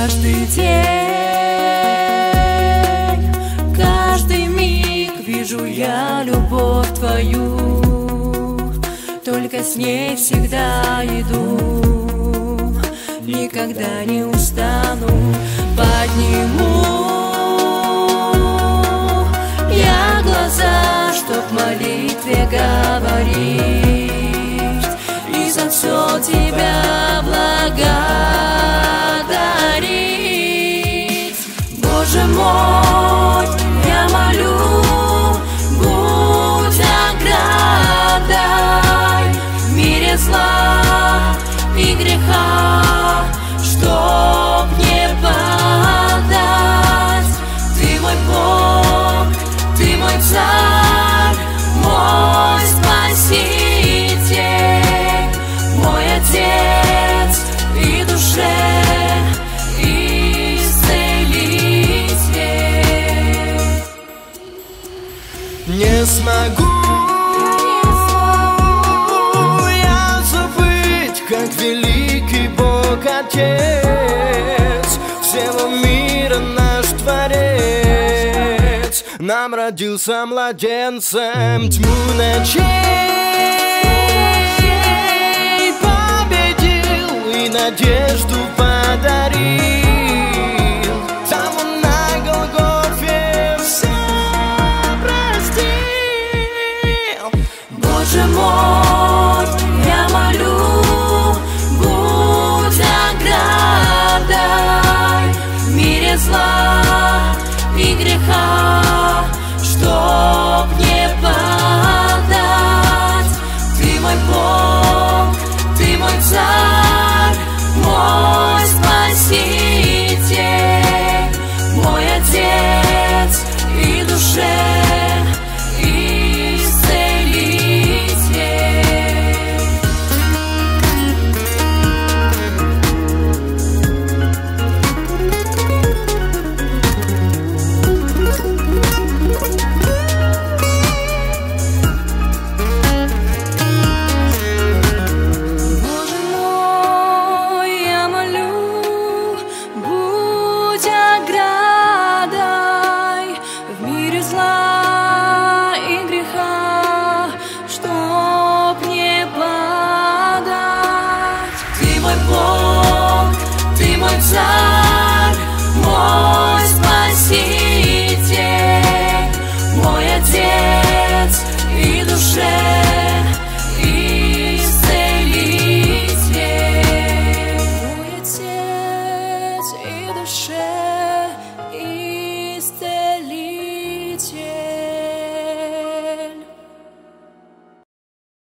Каждый день, каждый миг вижу я любовь твою. Только с ней всегда иду, никогда не устану. Подниму я глаза, чтоб в молитве говорить и за все тебя благодарить. Боже мой, я молю, будь оградой в мире зла и греха, чтоб не падать. Ты мой Бог, ты мой царь, мой спаситель, мой отец и душе исцелитель. Не смогу я забыть, как великий Бог Отец, всего мира наш Творец, нам родился младенцем, тьму ночей победил и надежду подарил. Там он на Голгофе все простил. Боже мой, я молю, будь оградой в мире зла и греха, чтоб не падать. Ты мой Бог, ты мой царь, мой спаситель, мой отец и душе исцелитель. Боже мой, я молю, будь оградой в мире зла и греха, чтоб не падать. Ты мой Бог, ты мой царь,